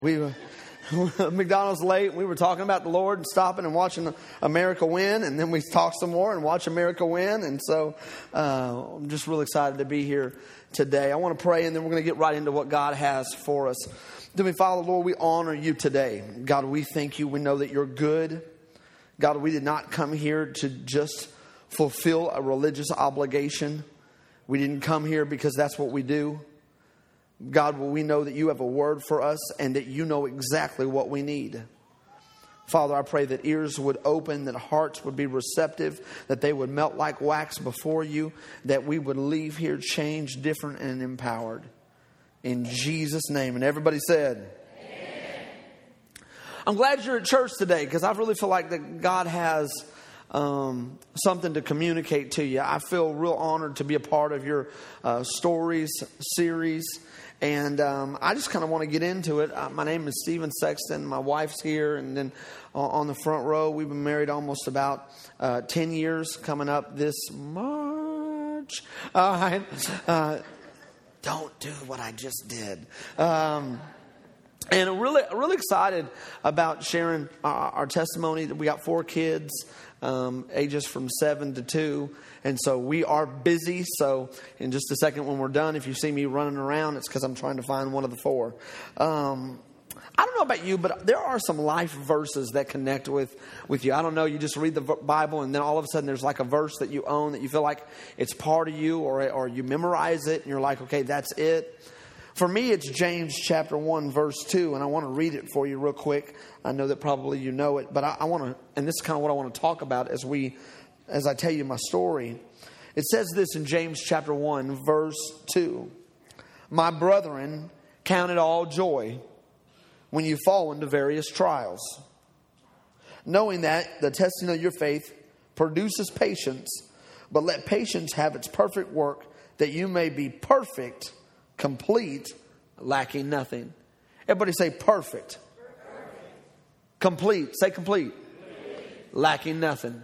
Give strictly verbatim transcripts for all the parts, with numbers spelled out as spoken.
We were McDonald's late. We were talking about the Lord and stopping and watching America win, and then we talked some more and watch America win. And so uh, I'm just really excited to be here today. I want to pray, and then we're going to get right into what God has for us. Heavenly Father, Lord, we honor you today. God, we thank you. We know that you're good. God, we did not come here to just fulfill a religious obligation. We didn't come here because that's what we do. God, well, we know that you have a word for us and that you know exactly what we need. Father, I pray that ears would open, that hearts would be receptive, that they would melt like wax before you, that we would leave here changed, different, and empowered. In Jesus' name. And everybody said, amen. I'm glad you're at church today because I really feel like that God has um, something to communicate to you. I feel real honored to be a part of your uh, stories series. And um, I just kind of want to get into it. Uh, my name is Stephen Sexton. My wife's here. And then uh, on the front row, we've been married almost about uh, ten years, coming up this March. All right. Uh, don't do what I just did. Um, and I'm really, really excited about sharing our, our testimony. We got four kids, um, ages from seven to two. And so we are busy. So in just a second when we're done, if you see me running around, it's because I'm trying to find one of the four. Um, I don't know about you, but there are some life verses that connect with, with you. I don't know. You just read the Bible and then all of a sudden there's like a verse that you own that you feel like it's part of you, or, or you memorize it and you're like, okay, that's it. For me, it's James chapter one, verse two. And I want to read it for you real quick. I know that probably you know it, but I, I want to, and this is kind of what I want to talk about as we As I tell you my story. It says this in James chapter one, verse two. My brethren, count it all joy when you fall into various trials, knowing that the testing of your faith produces patience, but let patience have its perfect work, that you may be perfect, complete, lacking nothing. Everybody say perfect. Perfect. Complete. Say complete. Complete. Lacking nothing.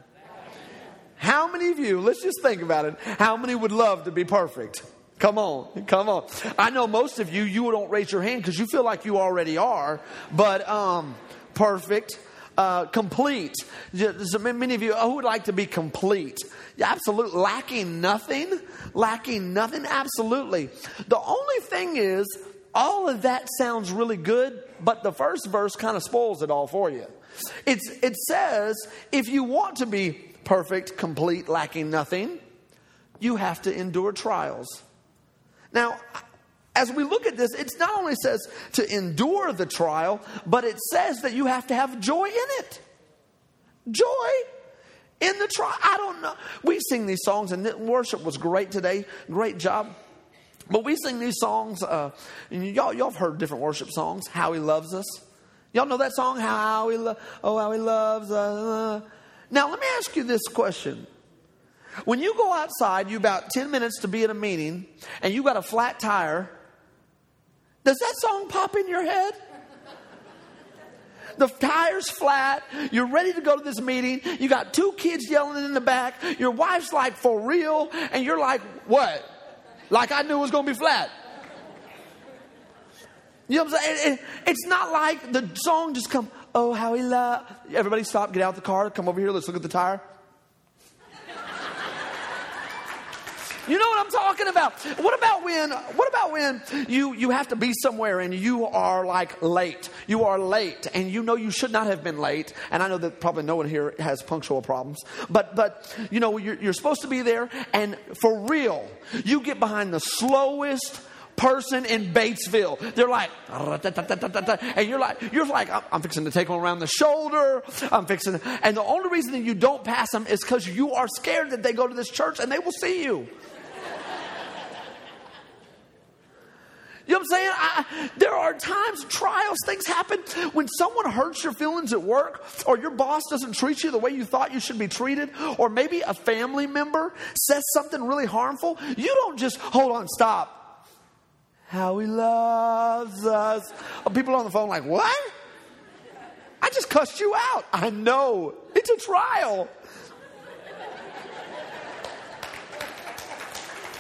How many of you, let's just think about it, how many would love to be perfect? Come on, come on. I know most of you, you don't raise your hand because you feel like you already are, but um, perfect, uh, complete. So many of you, who would like to be complete? Absolutely. Lacking nothing, lacking nothing, absolutely. The only thing is, all of that sounds really good, but the first verse kind of spoils it all for you. It's, it says, if you want to be perfect, complete, lacking nothing, you have to endure trials. Now, as we look at this, it not only says to endure the trial, but it says that you have to have joy in it. Joy in the trial. I don't know. We sing these songs, and worship was great today. Great job. But we sing these songs, uh, and y'all, y'all have heard different worship songs. How He Loves Us. Y'all know that song? How He lo- Oh, how He loves us. Now, let me ask you this question. When you go outside, you about ten minutes to be at a meeting, and you got a flat tire, does that song pop in your head? The tire's flat. You're ready to go to this meeting. You got two kids yelling in the back. Your wife's like, for real? And you're like, what? Like I knew it was going to be flat. You know what I'm saying? It, it, it's not like the song just come, oh, how He loves. Everybody stop, get out the car, come over here, let's look at the tire. You know what I'm talking about? What about when, what about when you, you have to be somewhere and you are like late? You are late and you know you should not have been late. And I know that probably no one here has punctual problems. But, but you know, you're, you're supposed to be there. And for real, you get behind the slowest person in Batesville. They're like, and you're like, you're like, I'm fixing to take them around the shoulder. I'm fixing to, and the only reason that you don't pass them is because you are scared that they go to this church and they will see you. You know what I'm saying? I, there are times, trials, things happen when someone hurts your feelings at work, or your boss doesn't treat you the way you thought you should be treated, or maybe a family member says something really harmful. You don't just, hold on, stop. How He loves us. People on the phone like, what? I just cussed you out. I know. It's a trial.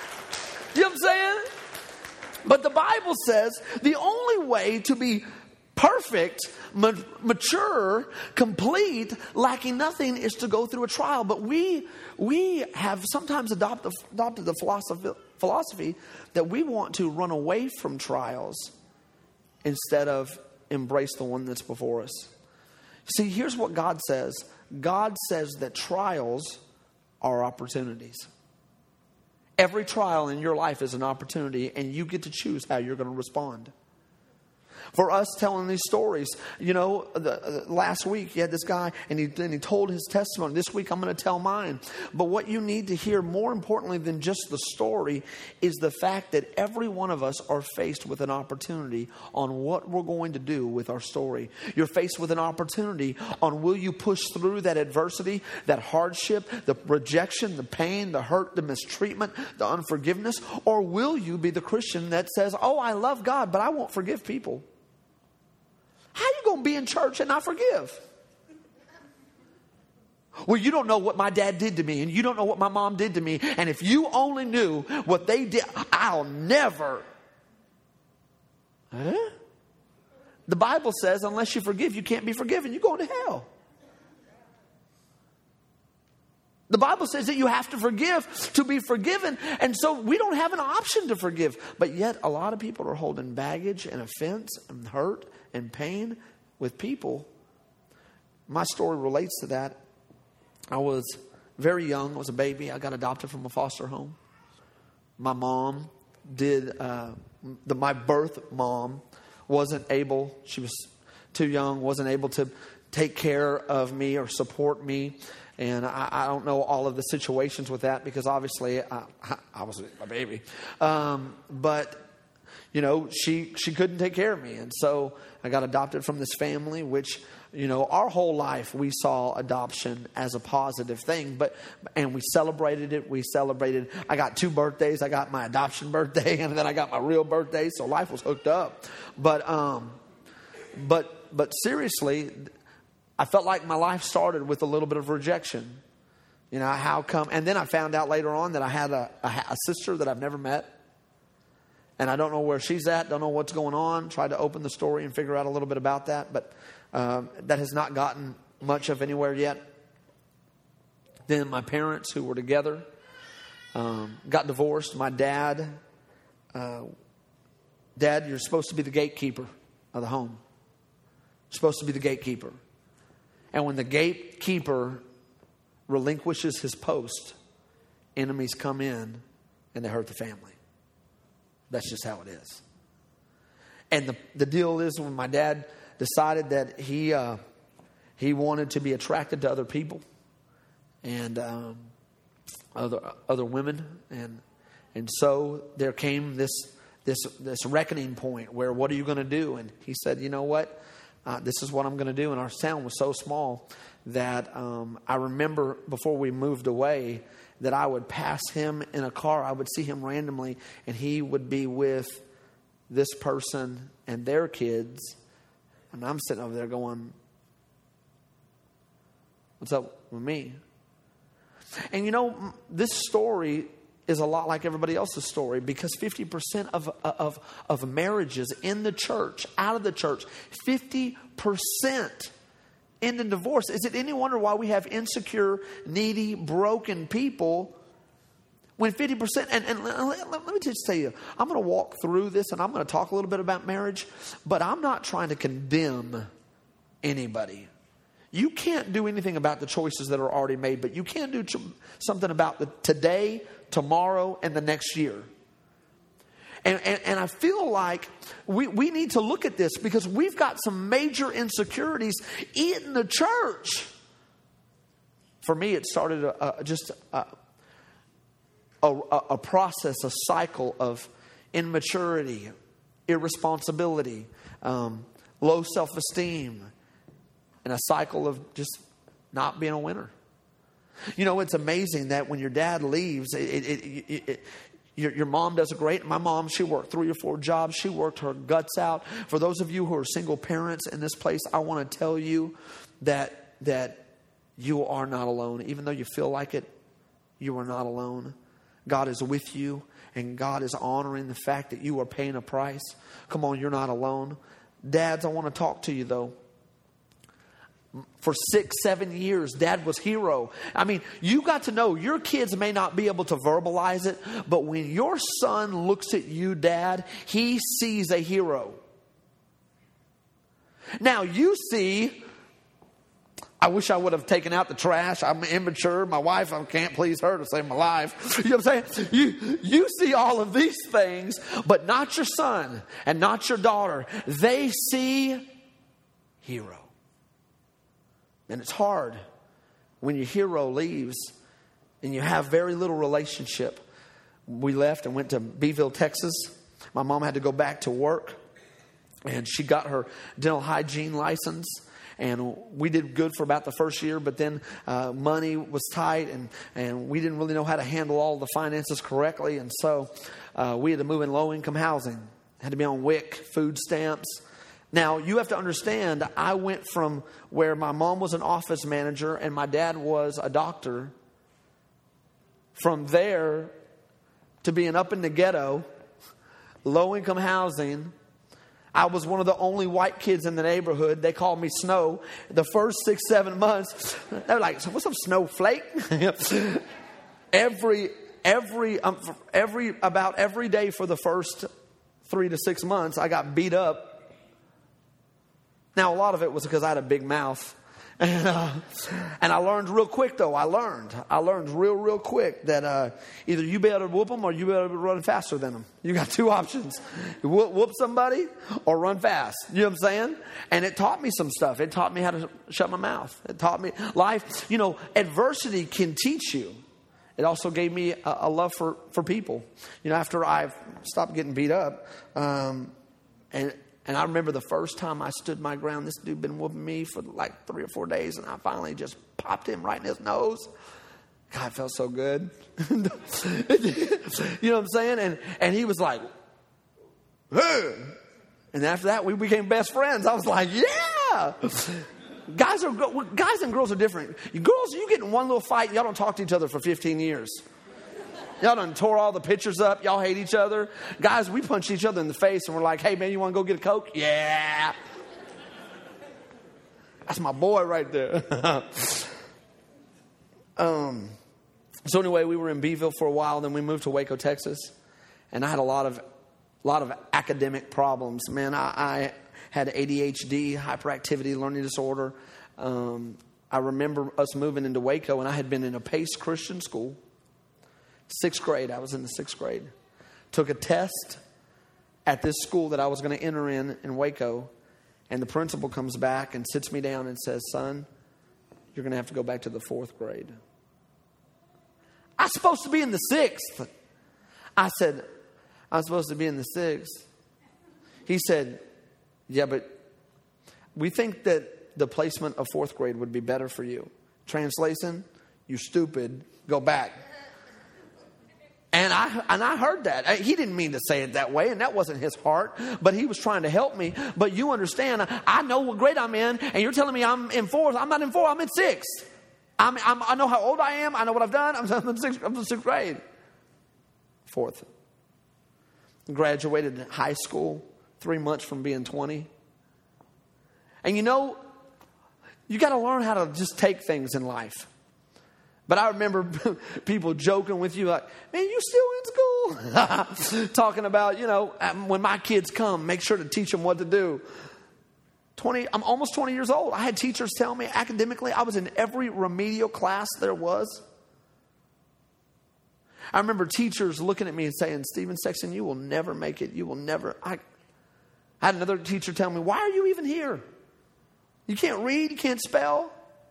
You know what I'm saying? But the Bible says the only way to be perfect, ma- mature, complete, lacking nothing is to go through a trial. But we we have sometimes adopted, adopted the philosophy, philosophy that we want to run away from trials instead of embrace the one that's before us. See, here's what God says. God says that trials are opportunities. Every trial in your life is an opportunity, and you get to choose how you're going to respond. For us telling these stories, you know, the, the, last week you had this guy and he, and he told his testimony. This week I'm going to tell mine. But what you need to hear more importantly than just the story is the fact that every one of us are faced with an opportunity on what we're going to do with our story. You're faced with an opportunity on will you push through that adversity, that hardship, the rejection, the pain, the hurt, the mistreatment, the unforgiveness, or will you be the Christian that says, oh, I love God, but I won't forgive people? How are you going to be in church and not forgive? Well, you don't know what my dad did to me, and you don't know what my mom did to me. And if you only knew what they did, I'll never. Huh? The Bible says unless you forgive, you can't be forgiven. You're going to hell. The Bible says that you have to forgive to be forgiven. And so we don't have an option to forgive. But yet a lot of people are holding baggage and offense and hurt and pain with people. My story relates to that. I was very young. I was a baby. I got adopted from a foster home. My mom did, uh, the, my birth mom wasn't able, she was too young, wasn't able to take care of me or support me. And I, I don't know all of the situations with that because obviously I, I was a baby. Um, but, you know, she, she couldn't take care of me. And so I got adopted from this family, which, you know, our whole life we saw adoption as a positive thing. But and we celebrated it. We celebrated. I got two birthdays. I got my adoption birthday and then I got my real birthday. So life was hooked up. But um, but but seriously, I felt like my life started with a little bit of rejection. You know, how come? And then I found out later on that I had a, a, a sister that I've never met. And I don't know where she's at. Don't know what's going on. Tried to open the story and figure out a little bit about that. But um, that has not gotten much of anywhere yet. Then my parents, who were together, um, got divorced. My dad, uh, Dad, you're supposed to be the gatekeeper of the home. You're supposed to be the gatekeeper. And when the gatekeeper relinquishes his post, enemies come in and they hurt the family. That's just how it is. And the, the deal is when my dad decided that he uh, he wanted to be attracted to other people and um, other other women, and and so there came this this this reckoning point where what are you going to do? And he said, you know what? Uh, this is what I'm going to do. And our town was so small that um, I remember before we moved away that I would pass him in a car. I would see him randomly and he would be with this person and their kids. And I'm sitting over there going, what's up with me? And you know, this story is a lot like everybody else's story because fifty percent of, of, of marriages in the church, out of the church, fifty percent end in divorce. Is it any wonder why we have insecure, needy, broken people when fifty percent, and, and let, let me just tell you, I'm going to walk through this and I'm going to talk a little bit about marriage, but I'm not trying to condemn anybody. You can't do anything about the choices that are already made, but you can do ch- something about the today, tomorrow, and the next year. And, and, and I feel like we, we need to look at this because we've got some major insecurities in the church. For me, it started a, a, just a, a, a process, a cycle of immaturity, irresponsibility, um, low self-esteem, and a cycle of just not being a winner. You know, it's amazing that when your dad leaves, it, it, it, it, your, your mom does a great. My mom, she worked three or four jobs. She worked her guts out. For those of you who are single parents in this place, I want to tell you that that you are not alone. Even though you feel like it, you are not alone. God is with you, and God is honoring the fact that you are paying a price. Come on, you're not alone. Dads, I want to talk to you though. For six, seven years, Dad was hero. I mean, you got to know your kids may not be able to verbalize it, but when your son looks at you, Dad, he sees a hero. Now you see, I wish I would have taken out the trash. I'm immature. My wife, I can't please her to save my life. You know what I'm saying? You, you see all of these things, but not your son and not your daughter. They see hero. And it's hard when your hero leaves and you have very little relationship. We left and went to Beeville, Texas. My mom had to go back to work, and she got her dental hygiene license. And we did good for about the first year, but then uh, money was tight, and, and we didn't really know how to handle all the finances correctly. And so uh, we had to move in low-income housing. Had to be on W I C, food stamps. Now, you have to understand, I went from where my mom was an office manager and my dad was a doctor, from there to being up in the ghetto, low-income housing. I was one of the only white kids in the neighborhood. They called me Snow. The first six, seven months, they were like, so what's up, Snowflake? every, every, um, every, about every day for the first three to six months, I got beat up. Now, a lot of it was because I had a big mouth. And, uh, and I learned real quick, though. I learned. I learned real, real quick that uh, either you be able to whoop them or you be able to run faster than them. You got two options. You whoop, whoop somebody or run fast. You know what I'm saying? And it taught me some stuff. It taught me how to shut my mouth. It taught me life. You know, adversity can teach you. It also gave me a, a love for, for people. You know, after I stopped getting beat up, um, and And I remember the first time I stood my ground, this dude been whooping me for like three or four days, and I finally just popped him right in his nose. God, it felt so good. You know what I'm saying? And and he was like, hey. And after that, we became best friends. I was like, yeah. Guys are guys and girls are different. Girls, you get in one little fight, y'all don't talk to each other for fifteen years. Y'all done tore all the pictures up. Y'all hate each other. Guys, we punch each other in the face and we're like, hey, man, you want to go get a Coke? Yeah. That's my boy right there. um. So anyway, we were in Beeville for a while. Then we moved to Waco, Texas. And I had a lot of, lot of academic problems. Man, I, I had A D H D, hyperactivity, learning disorder. Um, I remember us moving into Waco, and I had been in a Pace Christian school. Sixth grade, I was in the sixth grade. Took a test at this school that I was going to enter in in Waco. And the principal comes back and sits me down and says, son, you're going to have to go back to the fourth grade. I'm supposed to be in the sixth. I said, I'm supposed to be in the sixth. He said, yeah, but we think that the placement of fourth grade would be better for you. Translation, you stupid, go back. And I and I heard that. He didn't mean to say it that way, and that wasn't his heart. But he was trying to help me. But you understand, I know what grade I'm in, and you're telling me I'm in fourth. I'm not in fourth. I'm in sixth. I'm, I'm, I know how old I am. I know what I've done. I'm, I'm, in, sixth, I'm in sixth grade. Fourth. Graduated high school three months from being twenty. And you know, you got to learn how to just take things in life. But I remember people joking with you like, man, you still in school? Talking about, you know, when my kids come, make sure to teach them what to do. twenty, I'm almost twenty years old. I had teachers tell me academically I was in every remedial class there was. I remember teachers looking at me and saying, Stephen Sexton, you will never make it. You will never. I, I had another teacher tell me, why are you even here? You can't read, you can't spell.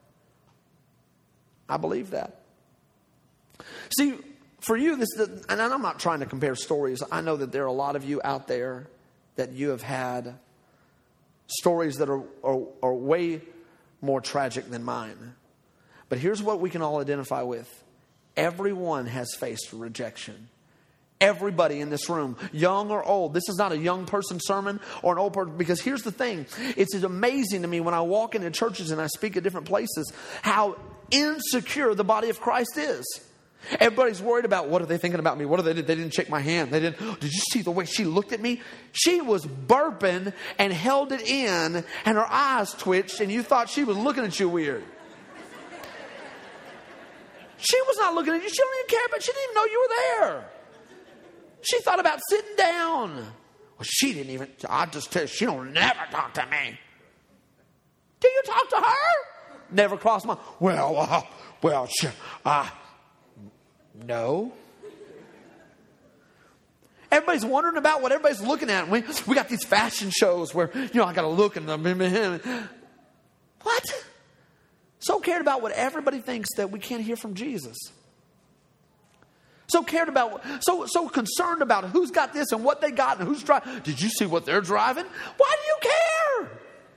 I believe that. See, for you, this, and I'm not trying to compare stories. I know that there are a lot of you out there that you have had stories that are, are, are way more tragic than mine. But here's what we can all identify with. Everyone has faced rejection. Everybody in this room, young or old. This is not a young person sermon or an old person. Because here's the thing. It's amazing to me when I walk into churches and I speak at different places how insecure the body of Christ is. Everybody's worried about what are they thinking about me? What are they? They didn't shake my hand. They didn't. Did you see the way she looked at me? She was burping and held it in, and her eyes twitched, and you thought she was looking at you weird. She was not looking at you. She didn't even care, but she didn't even know you were there. She thought about sitting down. Well, she didn't even. I just tell you, she don't never talk to me. Do you talk to her? Never crossed my. Well, uh, well, uh, no. Everybody's wondering about what everybody's looking at. We we got these fashion shows where, you know, I got to look and them. What? So cared about what everybody thinks that we can't hear from Jesus. So cared about, so so concerned about who's got this and what they got and who's driving. Did you see what they're driving? Why do you care?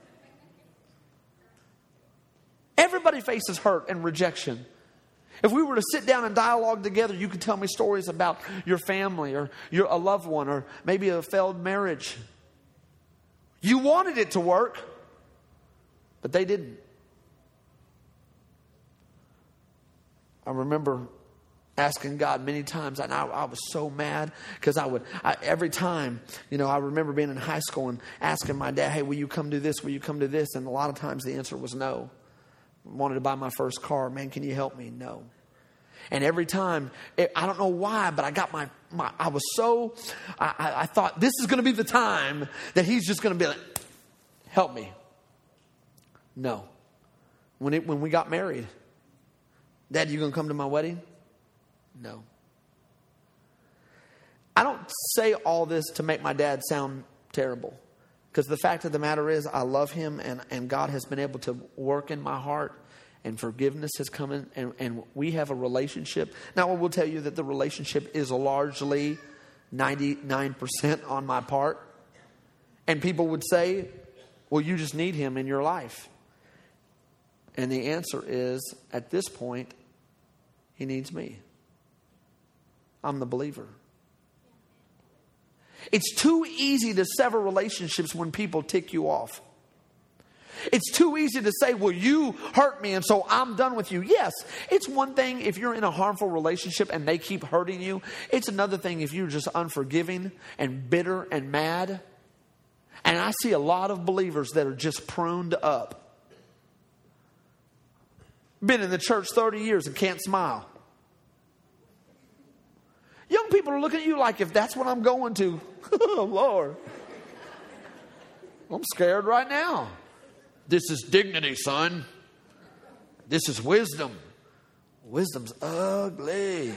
Everybody faces hurt and rejection. If we were to sit down and dialogue together, you could tell me stories about your family or your a loved one or maybe a failed marriage. You wanted it to work, but they didn't. I remember asking God many times, and I, I was so mad because I would, I, every time, you know, I remember being in high school and asking my dad, hey, will you come do this? Will you come do this? And a lot of times the answer was no. I wanted to buy my first car. Man, can you help me? No. And every time, it, I don't know why, but I got my, my I was so, I, I, I thought this is going to be the time that he's just going to be like, help me. No. When it, when we got married, Dad, you going to come to my wedding? No. I don't say all this to make my dad sound terrible. Because the fact of the matter is, I love him, and, and God has been able to work in my heart, and forgiveness has come in, and, and we have a relationship. Now, I will tell you that the relationship is largely ninety-nine percent on my part. And people would say, well, you just need him in your life. And the answer is, at this point, he needs me. I'm the believer. It's too easy to sever relationships when people tick you off. It's too easy to say, well, you hurt me and so I'm done with you. Yes, it's one thing if you're in a harmful relationship and they keep hurting you. It's another thing if you're just unforgiving and bitter and mad. And I see a lot of believers that are just pruned up. Been in the church thirty years and can't smile. Young people are looking at you like, if that's what I'm going to, oh, Lord, I'm scared right now. This is dignity, son. This is wisdom. Wisdom's ugly.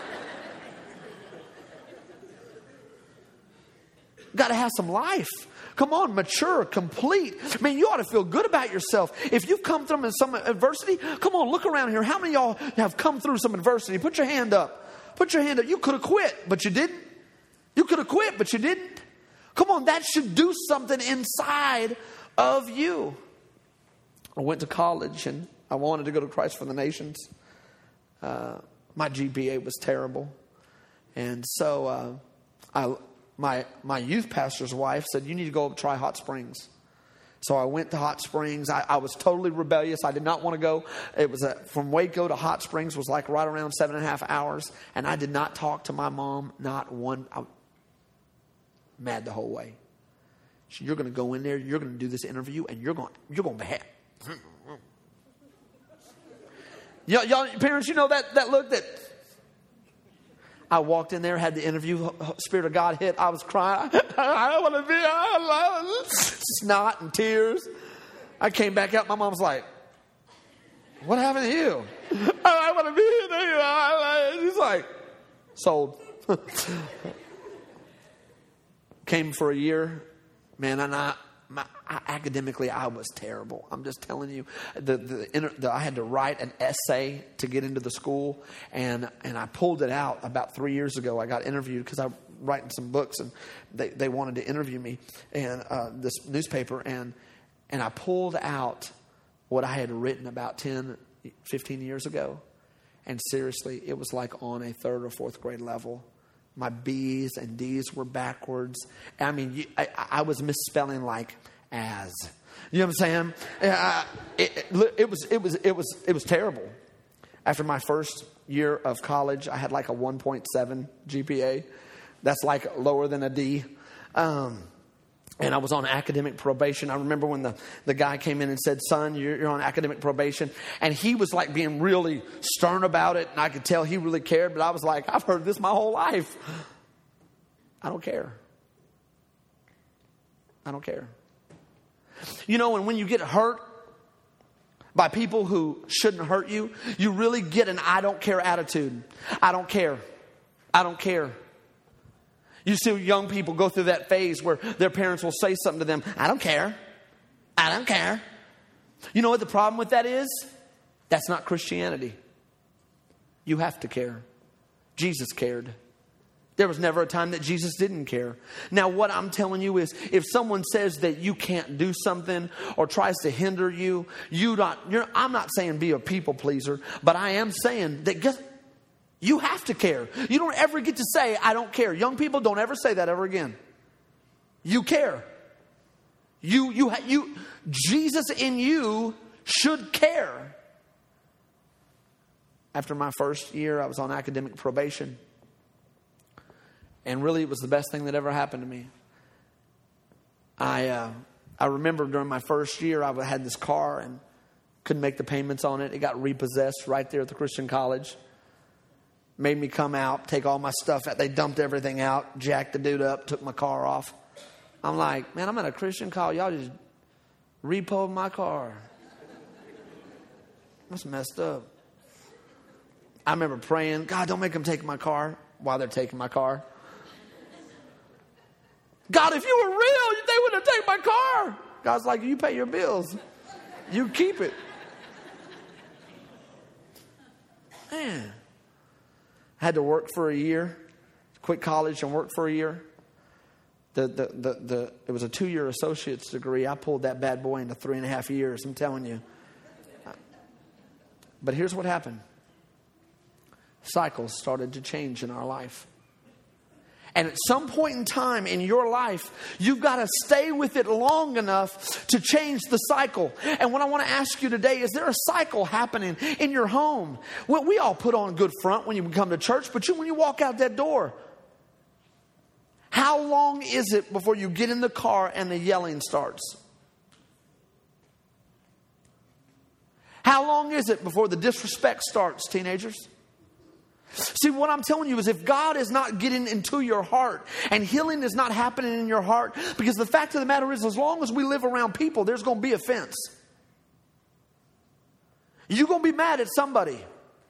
Got to have some life. Come on, mature, complete. I mean, you ought to feel good about yourself. If you've come through some adversity, come on, look around here. How many of y'all have come through some adversity? Put your hand up. Put your hand up. You could have quit, but you didn't. You could have quit, but you didn't. Come on, that should do something inside of you. I went to college and I wanted to go to Christ for the Nations. Uh, my G P A was terrible. And so uh, I, my, my youth pastor's wife said, you need to go try Hot Springs. So I went to Hot Springs. I, I was totally rebellious. I did not want to go. It was a, from Waco to Hot Springs was like right around seven and a half hours. And I did not talk to my mom, not one. I, mad the whole way. So you're going to go in there. You're going to do this interview, and you're going you're going to behave. y'all, y'all, parents, you know that that look that. I walked in there, had the interview, Spirit of God hit. I was crying. I want to be, I love it. Snot and tears. I came back out. My mom's like, what happened to you? I want to be here. She's like, sold. Came for a year. Man, and I, my, I, academically, I was terrible. I'm just telling you. The, the, inter, the I had to write an essay to get into the school, and and I pulled it out about three years ago. I got interviewed because I'm writing some books, and they, they wanted to interview me, and uh, this newspaper, and and I pulled out what I had written about ten, fifteen years ago, and seriously, it was like on a third or fourth grade level. My B's and D's were backwards. I mean, I, I was misspelling like as. You know what I'm saying? Uh, it, it, it was, it was, it was, it was terrible. After my first year of college, I had like a one point seven G P A. That's like lower than a D. Um, and I was on academic probation. I remember when the, the guy came in and said, son, you're, you're on academic probation. And he was like being really stern about it. And I could tell he really cared. But I was like, I've heard this my whole life. I don't care. I don't care. You know, and when you get hurt by people who shouldn't hurt you, you really get an I don't care attitude. I don't care. I don't care. You see young people go through that phase where their parents will say something to them. I don't care. I don't care. You know what the problem with that is? That's not Christianity. You have to care. Jesus cared. There was never a time that Jesus didn't care. Now, what I'm telling you is, if someone says that you can't do something or tries to hinder you, you not, you're, I'm not saying be a people pleaser, but I am saying that guess, you have to care. You don't ever get to say, I don't care. Young people, don't ever say that ever again. You care. You, you, you, Jesus in you should care. After my first year, I was on academic probation. And really, it was the best thing that ever happened to me. I uh, I remember during my first year, I had this car and couldn't make the payments on it. It got repossessed right there at the Christian college. Made me come out, take all my stuff out. They dumped everything out, jacked the dude up, took my car off. I'm like, man, I'm at a Christian college. Y'all just repoed my car. That's messed up. I remember praying, God, don't make them take my car while they're taking my car. God, if you were real, they wouldn't have taken my car. God's like, you pay your bills. You keep it. Man. I had to work for a year, quit college and work for a year. The, the, the, the, it was a two-year associate's degree. I pulled that bad boy into three and a half years, I'm telling you. But here's what happened. Cycles started to change in our life. And at some point in time in your life, you've got to stay with it long enough to change the cycle. And what I want to ask you today, is there a cycle happening in your home? Well, we all put on a good front when you come to church, but you, when you walk out that door, how long is it before you get in the car and the yelling starts? How long is it before the disrespect starts, teenagers? See, what I'm telling you is, if God is not getting into your heart and healing is not happening in your heart, because the fact of the matter is, as long as we live around people, there's going to be offense. You're going to be mad at somebody.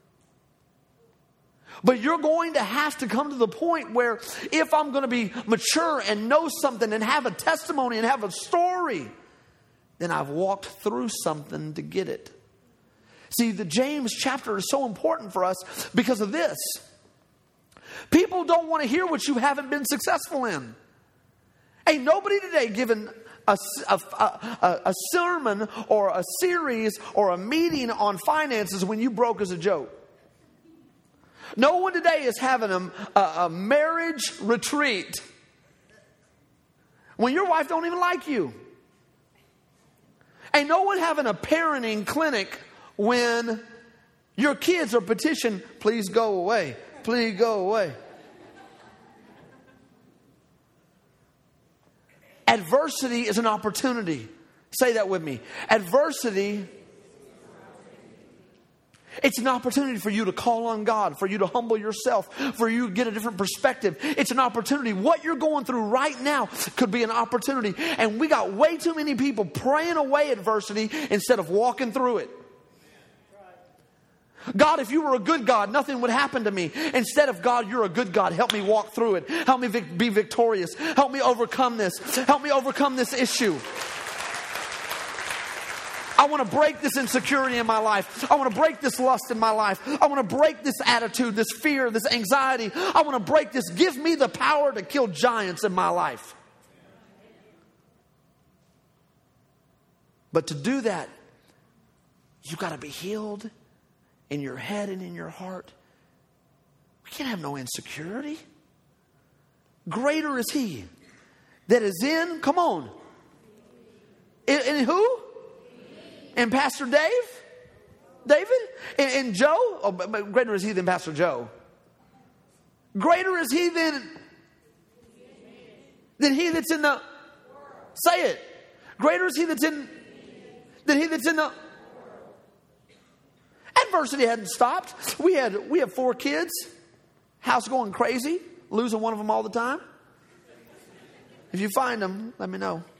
But you're going to have to come to the point where, if I'm going to be mature and know something and have a testimony and have a story, then I've walked through something to get it. See, the James chapter is so important for us because of this. People don't want to hear what you haven't been successful in. Ain't nobody today given a, a, a, a sermon or a series or a meeting on finances when you broke as a joke. No one today is having a, a, a marriage retreat when your wife don't even like you. Ain't no one having a parenting clinic when your kids are petitioned, please go away, please go away. Adversity is an opportunity. Say that with me. Adversity, it's an opportunity for you to call on God, for you to humble yourself, for you to get a different perspective. It's an opportunity. What you're going through right now could be an opportunity. And we got way too many people praying away adversity instead of walking through it. God, if you were a good God, nothing would happen to me. Instead of, God, you're a good God. Help me walk through it. Help me vic- be victorious. Help me overcome this. Help me overcome this issue. I want to break this insecurity in my life. I want to break this lust in my life. I want to break this attitude, this fear, this anxiety. I want to break this. Give me the power to kill giants in my life. But to do that, you got to be healed in your head and in your heart. We can't have no insecurity. Greater is He that is in, come on. In, in who? In Pastor Dave? David? And, and Joe? Oh, but, but greater is he than Pastor Joe. Greater is he than, than he that's in the... Say it. Greater is he that's in... than he that's in the... Adversity hadn't stopped. We had we have four kids. House going crazy. Losing one of them all the time. If you find them, let me know.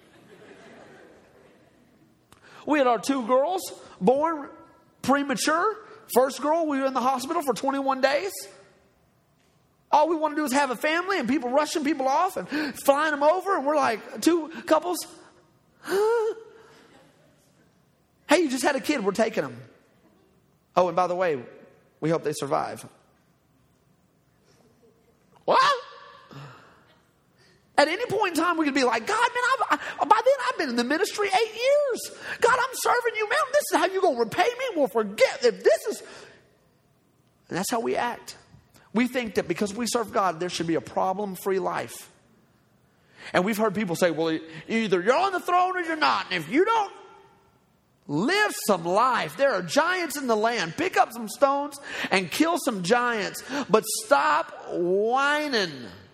We had our two girls born premature. First girl, we were in the hospital for twenty-one days. All we want to do is have a family, and people rushing people off and flying them over. And we're like, two couples. Huh? Hey, you just had a kid. We're taking them. Oh, and by the way, we hope they survive. What? At any point in time, we could be like, God, man, I've, I, by then I've been in the ministry eight years. God, I'm serving you, man. This is how you're going to repay me? Well, forget if this is... And that's how we act. We think that because we serve God, there should be a problem-free life. And we've heard people say, well, either you're on the throne or you're not. And if you don't live some life, there are giants in the land. Pick up some stones and kill some giants. But stop whining.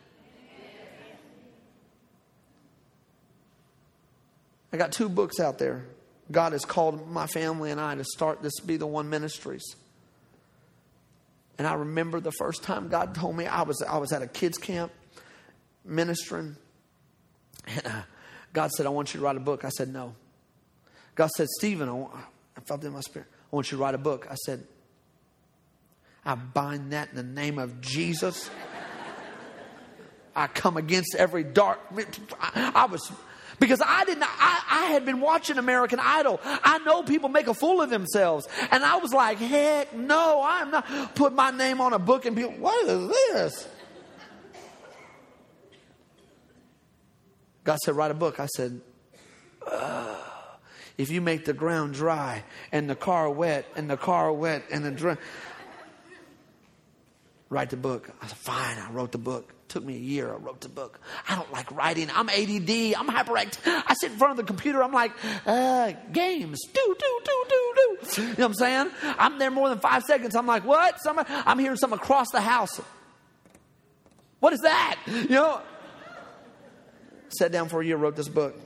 I got two books out there. God has called my family and I to start this Be the One Ministries. And I remember the first time God told me, I was I was at a kids camp ministering. And uh, God said, I want you to write a book. I said, no. God said, Stephen, I, want, I felt it in my spirit. I want you to write a book. I said, I bind that in the name of Jesus. I come against every dark. I, I was... Because I didn't, I, I had been watching American Idol. I know people make a fool of themselves. And I was like, heck no, I'm not put my name on a book and people, what is this? God said, write a book. I said, uh, if you make the ground dry and the car wet and the car wet and the dry, write the book. I said, fine, I wrote the book. Took me a year. I wrote the book. I don't like writing. I'm A D D. I'm hyperactive. I sit in front of the computer. I'm like, uh, games. Do, do, do, do, do. You know what I'm saying? I'm there more than five seconds. I'm like, what? Somebody, I'm hearing something across the house. What is that? You know? Sat down for a year, wrote this book.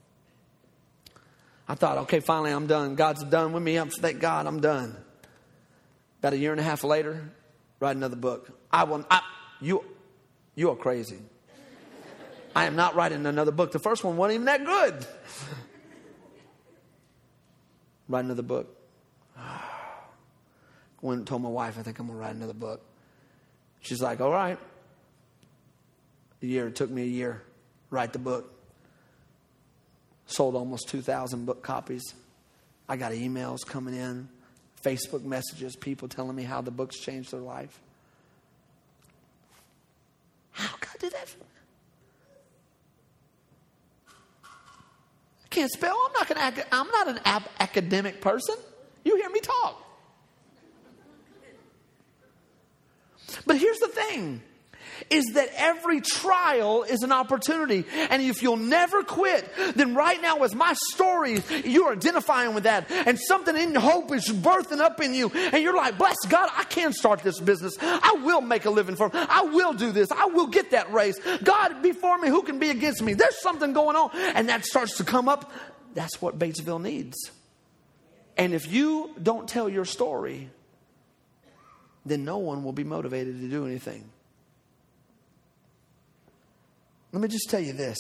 I thought, okay, finally I'm done. God's done with me. I'm, thank God I'm done. About a year and a half later, write another book. I will, I, you... You are crazy. I am not writing another book. The first one wasn't even that good. Write another book. Went and told my wife, I think I'm going to write another book. She's like, all right. A year. It took me a year. Write the book. Sold almost two thousand book copies. I got emails coming in. Facebook messages. People telling me how the book's changed their life. How God did that for me? I can't spell. I'm not going I'm not an ab- academic person. You hear me talk. But here's the thing. Is that every trial is an opportunity. And if you'll never quit, then right now with my story, you're identifying with that. And something in hope is birthing up in you. And you're like, bless God, I can start this business. I will make a living for him. I will do this. I will get that raise. God be for me. Who can be against me? There's something going on. And that starts to come up. That's what Batesville needs. And if you don't tell your story, then no one will be motivated to do anything. Let me just tell you this.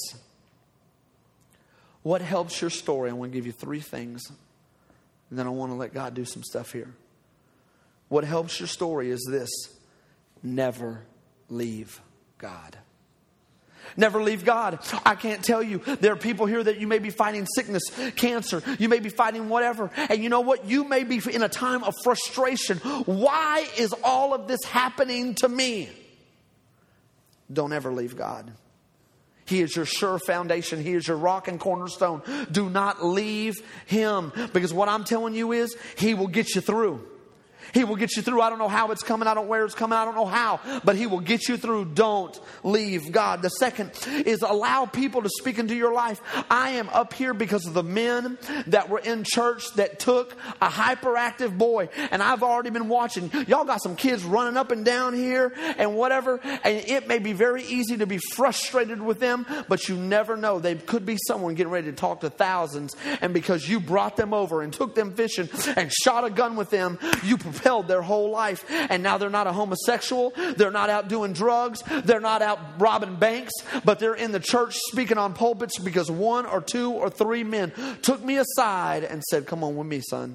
What helps your story? I want to give you three things. And then I want to let God do some stuff here. What helps your story is this. Never leave God. Never leave God. I can't tell you. There are people here that you may be fighting sickness, cancer. You may be fighting whatever. And you know what? You may be in a time of frustration. Why is all of this happening to me? Don't ever leave God. He is your sure foundation. He is your rock and cornerstone. Do not leave him. Because what I'm telling you is, he will get you through. He will get you through. I don't know how it's coming. I don't know where it's coming. I don't know how. But He will get you through. Don't leave God. The second is allow people to speak into your life. I am up here because of the men that were in church that took a hyperactive boy. And I've already been watching. Y'all got some kids running up and down here and whatever. And it may be very easy to be frustrated with them. But you never know. They could be someone getting ready to talk to thousands. And because you brought them over and took them fishing and shot a gun with them, you propelled their whole life. And now they're not a homosexual. They're not out doing drugs. They're not out robbing banks. But they're in the church speaking on pulpits because one or two or three men took me aside and said, come on with me, son.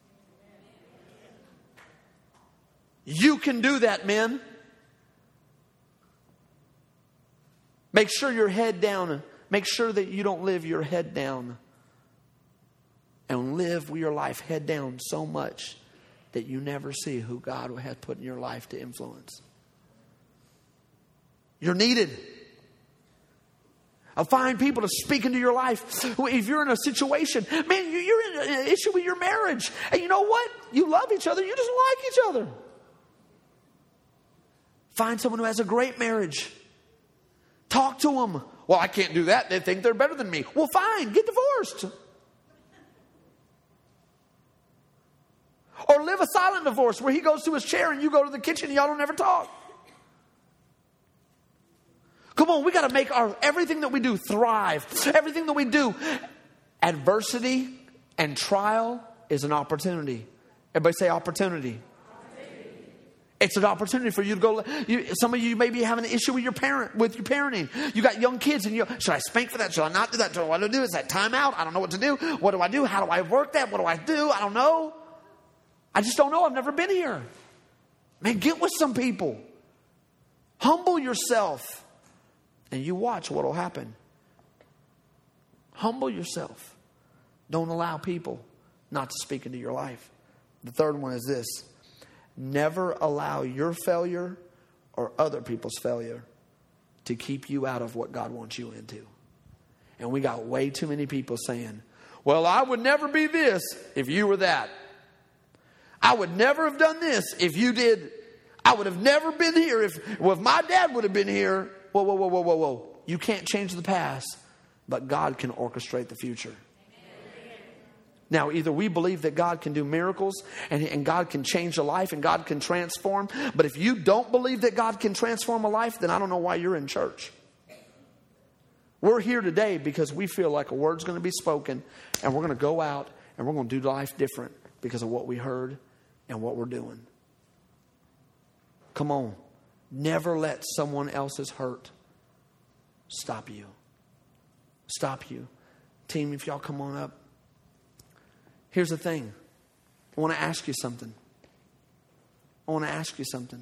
You can do that, men. Make sure your head down. Make sure that you don't live your head down. And live your life head down so much that you never see who God has put in your life to influence. You're needed. I'll find people to speak into your life. If you're in a situation, man, you're in an issue with your marriage. And you know what? You love each other. You just like each other. Find someone who has a great marriage. Talk to them. Well, I can't do that. They think they're better than me. Well, fine. Get divorced. Or live a silent divorce where he goes to his chair and you go to the kitchen and y'all don't ever talk. Come on, we got to make our everything that we do thrive. Everything that we do. Adversity and trial is an opportunity. Everybody say opportunity. Opportunity. It's an opportunity for you to go. You, some of you may be having an issue with your parent, with your parenting. You got young kids and you should I spank for that? Should I not do that? What do I do? Is that time out? I don't know what to do. What do I do? How do I work that? What do I do? I don't know. I just don't know. I've never been here. Man, get with some people. Humble yourself. And you watch what will happen. Humble yourself. Don't allow people not to speak into your life. The third one is this. Never allow your failure or other people's failure to keep you out of what God wants you into. And we got way too many people saying, well, I would never be this if you were that. I would never have done this if you did. I would have never been here if, well, if my dad would have been here. Whoa, whoa, whoa, whoa, whoa, whoa. You can't change the past, but God can orchestrate the future. Amen. Now, either we believe that God can do miracles and, and God can change a life and God can transform. But if you don't believe that God can transform a life, then I don't know why you're in church. We're here today because we feel like a word's going to be spoken and we're going to go out and we're going to do life different because of what we heard and what we're doing. Come on. Never let someone else's hurt stop you. Stop you. Team, if y'all come on up. Here's the thing. I want to ask you something. I want to ask you something.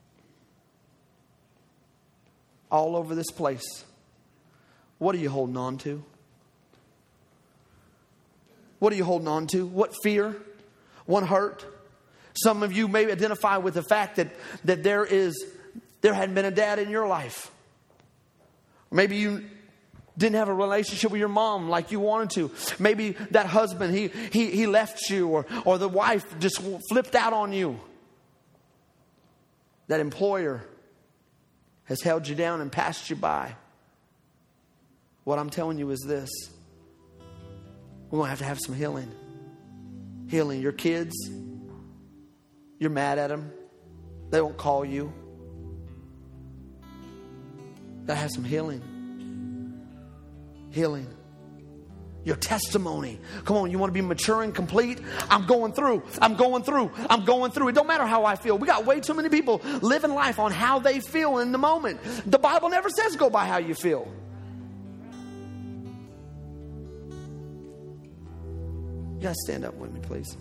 All over this place, what are you holding on to? What are you holding on to? What fear? What hurt? Some of you may identify with the fact that, that there is there hadn't been a dad in your life. Maybe you didn't have a relationship with your mom like you wanted to. Maybe that husband, he he he left you, or or the wife just flipped out on you. That employer has held you down and passed you by. What I'm telling you is this. We're going to have to have some healing. Healing. Your kids, you're mad at them. They won't call you. That has some healing. Healing. Your testimony. Come on, you want to be mature and complete? I'm going through. I'm going through. I'm going through. It don't matter how I feel. We got way too many people living life on how they feel in the moment. The Bible never says go by how you feel. You got to stand up with me, please.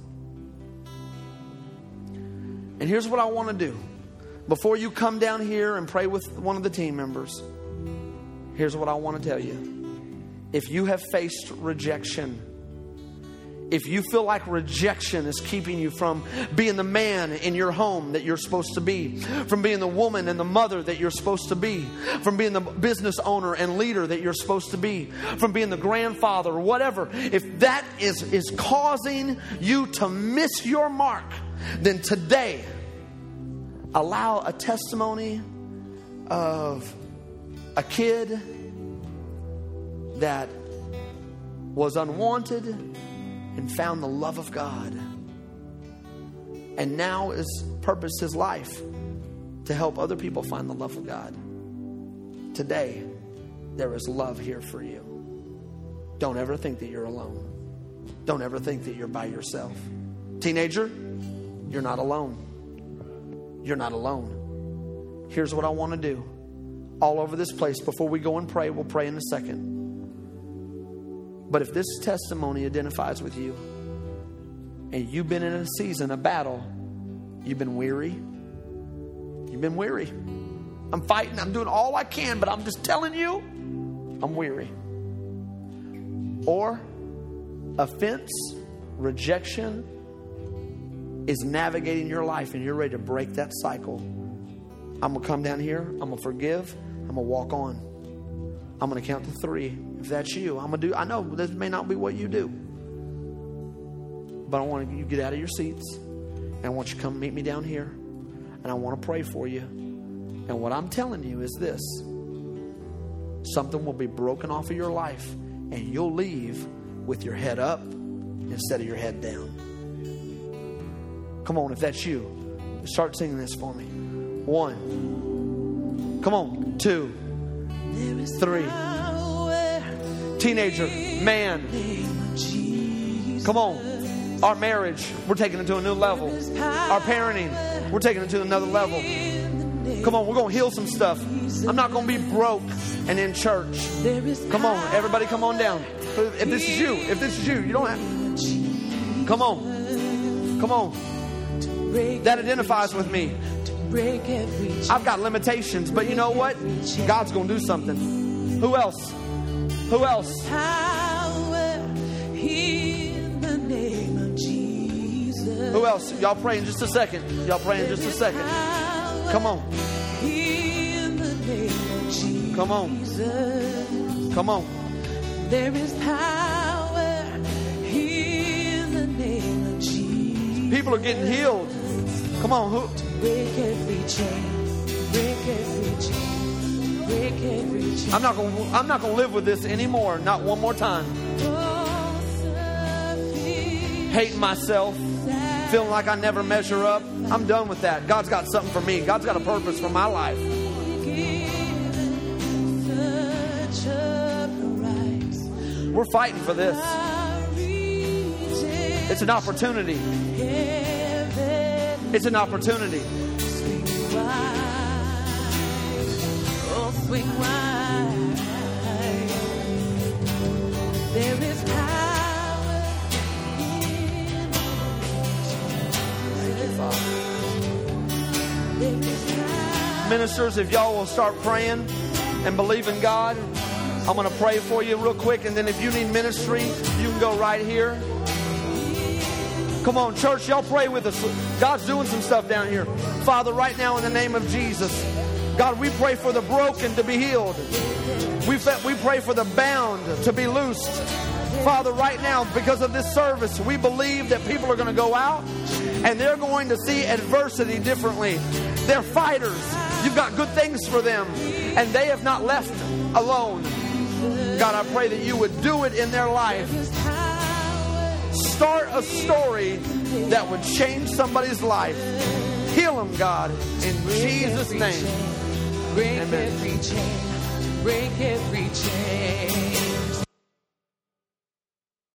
And here's what I want to do. Before you come down here and pray with one of the team members, here's what I want to tell you. If you have faced rejection If you feel like rejection is keeping you from being the man in your home that you're supposed to be, from being the woman and the mother that you're supposed to be, from being the business owner and leader that you're supposed to be, from being the grandfather or whatever, if that is, is causing you to miss your mark, then today, allow a testimony of a kid that was unwanted and found the love of God, and now is purposed his life to help other people find the love of God. Today, there is love here for you. Don't ever think that you're alone. Don't ever think that you're by yourself. Teenager, you're not alone. You're not alone. Here's what I want to do. All over this place, before we go and pray, we'll pray in a second. But if this testimony identifies with you, and you've been in a season, a battle, you've been weary, you've been weary. I'm fighting, I'm doing all I can, but I'm just telling you, I'm weary. Or offense, rejection is navigating your life and you're ready to break that cycle. I'm going to come down here, I'm going to forgive, I'm going to walk on. I'm going to count to three. If that's you, I'm going to do, I know this may not be what you do, but I want you to get out of your seats and I want you to come meet me down here and I want to pray for you. And what I'm telling you is this: something will be broken off of your life and you'll leave with your head up instead of your head down. Come on, if that's you, start singing this for me. One. Come on. Two. Three. Teenager, man. Come on. Our marriage, we're taking it to a new level. Our parenting, we're taking it to another level. Come on, we're going to heal some stuff. I'm not going to be broke and in church. Come on, everybody come on down. If this is you, if this is you, you don't have... Come on. Come on. That identifies with me. I've got limitations, but you know what? God's going to do something. Who else? Who else? Who else? Y'all pray in just a second. Y'all pray in just a second. Come on. Come on. Come on. There is power in the name of Jesus. People are getting healed. Come on. Who? Break every chain. Break every chain. Break every chain. I'm not going. I'm not going to live with this anymore. Not one more time. Hating myself, feeling like I never measure up. I'm done with that. God's got something for me. God's got a purpose for my life. We're fighting for this. It's an opportunity. It's an opportunity. There is power in Ministers, if y'all will start praying and believe in God, I'm going to pray for you real quick. And then if you need ministry, you can go right here. Come on, church, y'all pray with us. God's doing some stuff down here. Father, right now in the name of Jesus, God, we pray for the broken to be healed. We, we pray for the bound to be loosed. Father, right now, because of this service, we believe that people are going to go out and they're going to see adversity differently. They're fighters. You've got good things for them, and they have not left alone. God, I pray that you would do it in their life. Start a story that would change somebody's life. Heal them, God, in Jesus' name. Break Amen. every chain. Break every chain.